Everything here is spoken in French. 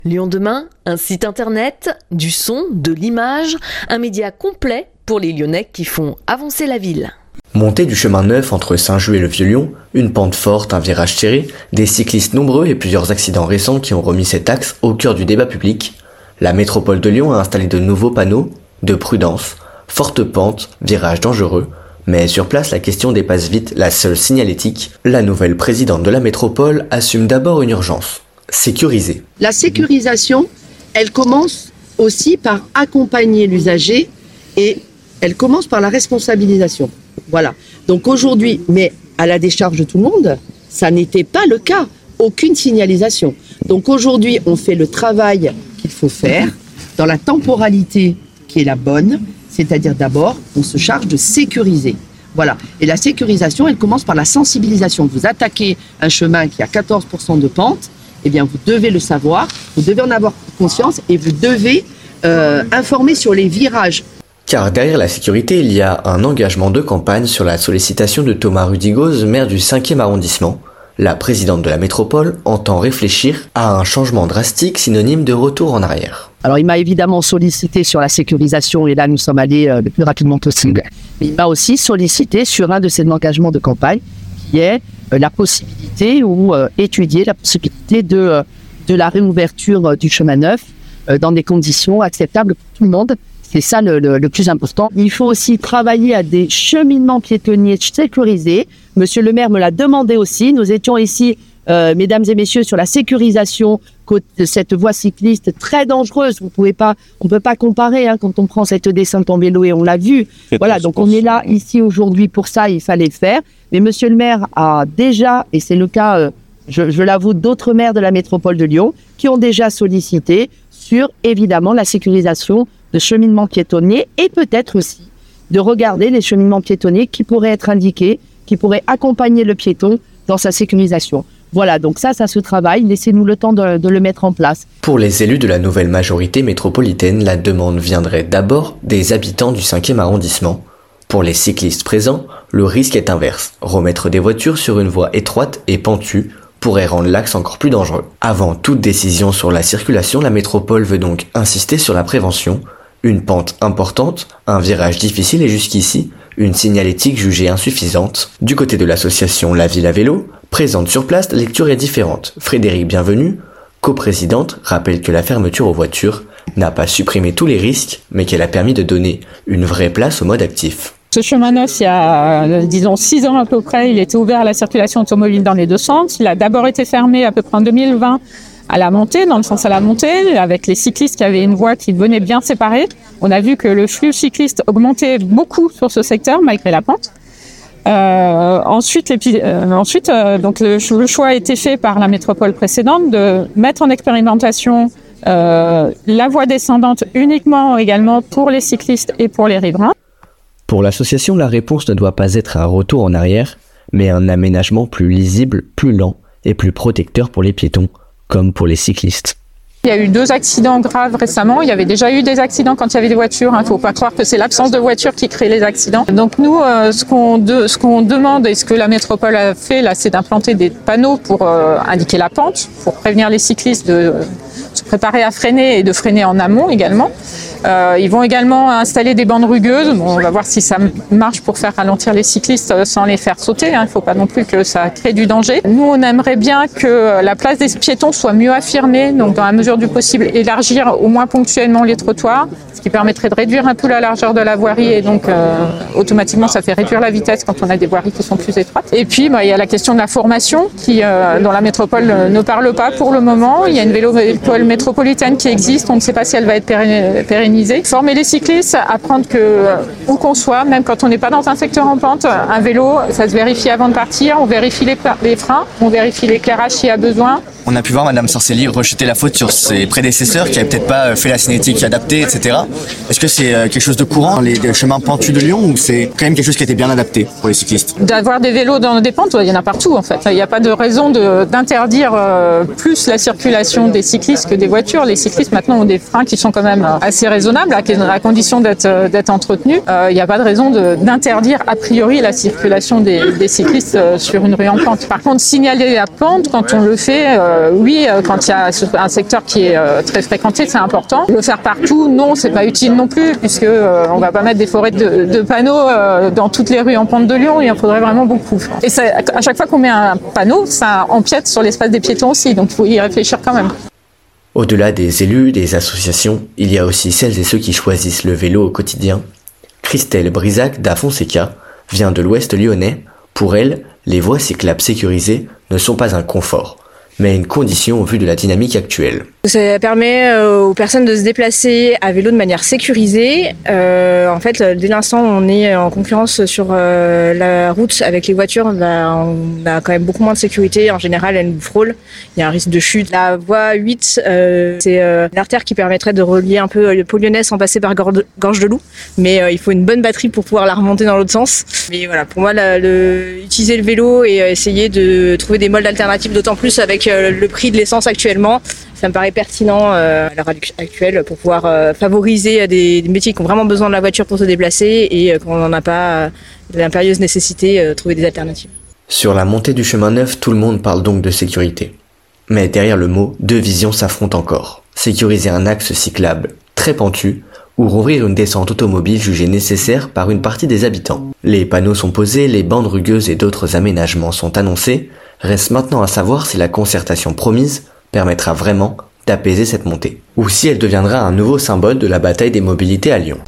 Lyon demain, un site internet, du son, de l'image, un média complet pour les Lyonnais qui font avancer la ville. Montée du chemin neuf entre Saint-Just et le Vieux-Lyon, une pente forte, un virage serré, des cyclistes nombreux et plusieurs accidents récents qui ont remis cet axe au cœur du débat public, la métropole de Lyon a installé de nouveaux panneaux de prudence, forte pente, virage dangereux, mais sur place la question dépasse vite la seule signalétique. La nouvelle présidente de la métropole assume d'abord une urgence. Sécuriser. La sécurisation, elle commence aussi par accompagner l'usager et elle commence par la responsabilisation. Voilà. Donc aujourd'hui, mais à la décharge de tout le monde, ça n'était pas le cas. Aucune signalisation. Donc aujourd'hui, on fait le travail qu'il faut faire dans la temporalité qui est la bonne, c'est-à-dire d'abord, on se charge de sécuriser. Voilà. Et la sécurisation, elle commence par la sensibilisation. Vous attaquez un chemin qui a 14% de pente, eh bien, vous devez le savoir, vous devez en avoir conscience et vous devez informer sur les virages. Car derrière la sécurité, il y a un engagement de campagne sur la sollicitation de Thomas Rudigoz, maire du 5e arrondissement. La présidente de la métropole entend réfléchir à un changement drastique synonyme de retour en arrière. Alors, il m'a évidemment sollicité sur la sécurisation et là, nous sommes allés le plus rapidement possible. Mais il m'a aussi sollicité sur un de ses engagements de campagne qui est la possibilité ou étudier la possibilité de la réouverture du chemin neuf dans des conditions acceptables pour tout le monde. C'est ça le plus important. Il faut aussi travailler à des cheminements piétonniers sécurisés. Monsieur le maire me l'a demandé aussi. Nous étions ici, mesdames et messieurs, sur la sécurisation de cette voie cycliste très dangereuse. On peut pas comparer quand on prend cette descente en vélo et on l'a vu. Voilà, donc on est là ici aujourd'hui pour ça. Il fallait le faire. Mais monsieur le maire a déjà, et c'est le cas, je l'avoue, d'autres maires de la métropole de Lyon qui ont déjà sollicité sur évidemment la sécurisation de cheminements piétonniers et peut-être aussi de regarder les cheminements piétonniers qui pourraient être indiqués, qui pourraient accompagner le piéton dans sa sécurisation. Voilà, donc ça se travaille. Laissez-nous le temps de le mettre en place. Pour les élus de la nouvelle majorité métropolitaine, la demande viendrait d'abord des habitants du 5e arrondissement. Pour les cyclistes présents, le risque est inverse. Remettre des voitures sur une voie étroite et pentue pourrait rendre l'axe encore plus dangereux. Avant toute décision sur la circulation, la métropole veut donc insister sur la prévention. Une pente importante, un virage difficile et jusqu'ici, une signalétique jugée insuffisante. Du côté de l'association La Ville à Vélo, présente sur place, la lecture est différente. Frédéric Bienvenu, coprésidente, rappelle que la fermeture aux voitures n'a pas supprimé tous les risques, mais qu'elle a permis de donner une vraie place au mode actif. Ce chemin neuf, il y a, 6 ans à peu près, il était ouvert à la circulation automobile dans les deux sens. Il a d'abord été fermé à peu près en 2020 à la montée, dans le sens à la montée, avec les cyclistes qui avaient une voie qui venait bien séparée. On a vu que le flux cycliste augmentait beaucoup sur ce secteur, malgré la pente. Ensuite, donc le choix a été fait par la métropole précédente de mettre en expérimentation la voie descendante uniquement également pour les cyclistes et pour les riverains. Pour l'association, la réponse ne doit pas être un retour en arrière, mais un aménagement plus lisible, plus lent et plus protecteur pour les piétons, comme pour les cyclistes. Il y a eu 2 accidents graves récemment. Il y avait déjà eu des accidents quand il y avait des voitures. Il ne faut pas croire que c'est l'absence de voitures qui crée les accidents. Donc nous, ce qu'on demande et ce que la métropole a fait là, c'est d'implanter des panneaux pour indiquer la pente, pour prévenir les cyclistes de se préparer à freiner et de freiner en amont également. Ils vont également installer des bandes rugueuses. Bon, on va voir si ça marche pour faire ralentir les cyclistes sans les faire sauter. Il ne faut pas non plus que ça crée du danger. Nous, on aimerait bien que la place des piétons soit mieux affirmée, donc dans la mesure du possible, élargir au moins ponctuellement les trottoirs, ce qui permettrait de réduire un peu la largeur de la voirie et donc automatiquement ça fait réduire la vitesse quand on a des voiries qui sont plus étroites. Et puis il y a la question de la formation qui dont la métropole ne parle pas pour le moment. Il y a une vélo-école métropolitaine qui existe, on ne sait pas si elle va être pérennisée. Former les cyclistes, apprendre que où qu'on soit, même quand on n'est pas dans un secteur en pente, un vélo, ça se vérifie avant de partir, on vérifie les freins, on vérifie l'éclairage s'il y a besoin. On a pu voir Madame Sorcelli rejeter la faute sur ses prédécesseurs qui n'avaient peut-être pas fait la cinétique adaptée, etc. Est-ce que c'est quelque chose de courant dans les chemins pentus de Lyon ou c'est quand même quelque chose qui a été bien adapté pour les cyclistes? D'avoir des vélos dans des pentes, il y en a partout en fait. Il n'y a pas de raison d'interdire plus la circulation des cyclistes que des voitures. Les cyclistes maintenant ont des freins qui sont quand même assez raisonnables. raisonnable, à condition d'être entretenu. Il n'y a pas de raison d'interdire a priori la circulation des cyclistes sur une rue en pente. Par contre, signaler la pente, quand on le fait, oui, quand il y a un secteur qui est très fréquenté, c'est important. Le faire partout, non, c'est pas utile non plus, puisque on va pas mettre des forêts de panneaux dans toutes les rues en pente de Lyon. Il en faudrait vraiment beaucoup. Et à chaque fois qu'on met un panneau, ça empiète sur l'espace des piétons aussi, donc il faut y réfléchir quand même. Au-delà des élus, des associations, il y a aussi celles et ceux qui choisissent le vélo au quotidien. Christelle Brisac da Fonseca vient de l'ouest lyonnais. Pour elle, les voies cyclables sécurisées ne sont pas un confort, mais une condition au vu de la dynamique actuelle. Ça permet aux personnes de se déplacer à vélo de manière sécurisée. En fait, dès l'instant où on est en concurrence sur la route avec les voitures, on a quand même beaucoup moins de sécurité. En général, elles nous frôlent. Il y a un risque de chute. La voie 8, c'est une artère qui permettrait de relier un peu le pôle lyonnais sans passer par Gorge de Loup. Mais il faut une bonne batterie pour pouvoir la remonter dans l'autre sens. Mais voilà, pour moi, utiliser le vélo et essayer de trouver des modes alternatifs, d'autant plus avec le prix de l'essence actuellement, ça me paraît pertinent à l'heure actuelle pour pouvoir favoriser des métiers qui ont vraiment besoin de la voiture pour se déplacer et qu'on n'en a pas l'impérieuse nécessité trouver des alternatives. Sur la montée du chemin neuf, tout le monde parle donc de sécurité. Mais derrière le mot, deux visions s'affrontent encore. Sécuriser un axe cyclable très pentu ou rouvrir une descente automobile jugée nécessaire par une partie des habitants. Les panneaux sont posés, les bandes rugueuses et d'autres aménagements sont annoncés. Reste maintenant à savoir si la concertation promise permettra vraiment d'apaiser cette montée, ou si elle deviendra un nouveau symbole de la bataille des mobilités à Lyon.